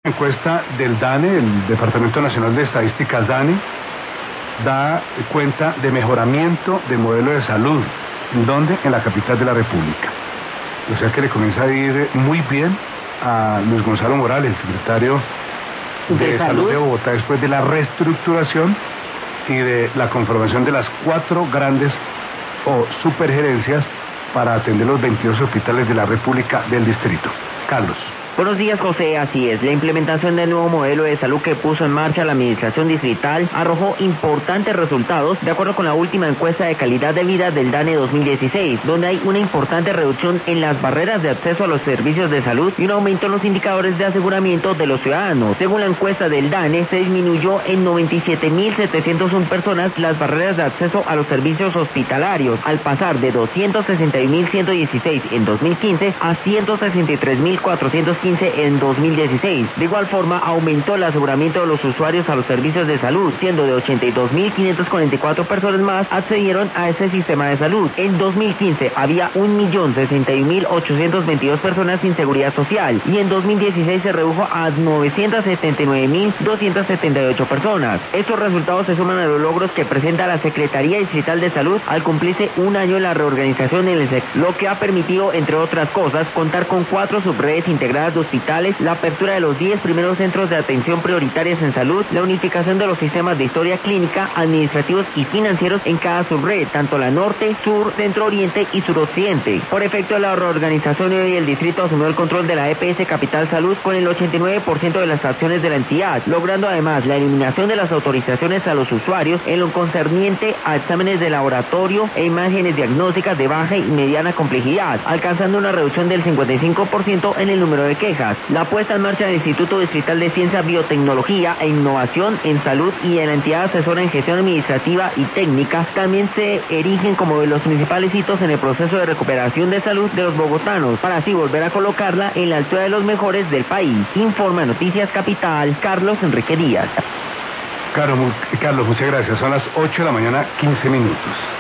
Encuesta del DANE, el Departamento Nacional de Estadísticas DANE, da cuenta de mejoramiento de modelo de salud. ¿Dónde? En la capital de la República. O sea que le comienza a ir muy bien a Luis Gonzalo Morales, secretario de Salud de Bogotá, después de la reestructuración y de la conformación de las 4 grandes o supergerencias para atender los 22 hospitales de la República del distrito. Carlos. Buenos días, José. Así es, la implementación del nuevo modelo de salud que puso en marcha la administración distrital arrojó importantes resultados de acuerdo con la última encuesta de calidad de vida del DANE 2016, donde hay una importante reducción en las barreras de acceso a los servicios de salud y un aumento en los indicadores de aseguramiento de los ciudadanos. Según la encuesta del DANE, se disminuyó en 97.701 personas las barreras de acceso a los servicios hospitalarios, al pasar de 261.116 en 2015 a 163.415 en 2016. De igual forma, aumentó el aseguramiento de los usuarios a los servicios de salud, siendo de 82.544 personas más accedieron a ese sistema de salud. En 2015 había 1.061.822 personas sin seguridad social y en 2016 se redujo a 979.278 personas. Estos resultados se suman a los logros que presenta la Secretaría Distrital de Salud al cumplirse un año en la reorganización en el sector, lo que ha permitido, entre otras cosas, contar con 4 subredes integradas de hospitales, la apertura de los 10 primeros centros de atención prioritarios en salud, la unificación de los sistemas de historia clínica, administrativos y financieros en cada subred, tanto la norte, sur, centro oriente y suroccidente. Por efecto de la reorganización, hoy el distrito asumió el control de la EPS Capital Salud con el 89% de las acciones de la entidad, logrando además la eliminación de las autorizaciones a los usuarios en lo concerniente a exámenes de laboratorio e imágenes diagnósticas de baja y mediana complejidad, alcanzando una reducción del 55% en el número de quejas. La puesta en marcha del Instituto Distrital de Ciencia, Biotecnología e Innovación en Salud y en la entidad asesora en gestión administrativa y técnica también se erigen como de los principales hitos en el proceso de recuperación de salud de los bogotanos, para así volver a colocarla en la altura de los mejores del país. Informa Noticias Capital, Carlos Enrique Díaz. Carlos, muchas gracias. Son las 8 de la mañana, 15 minutos.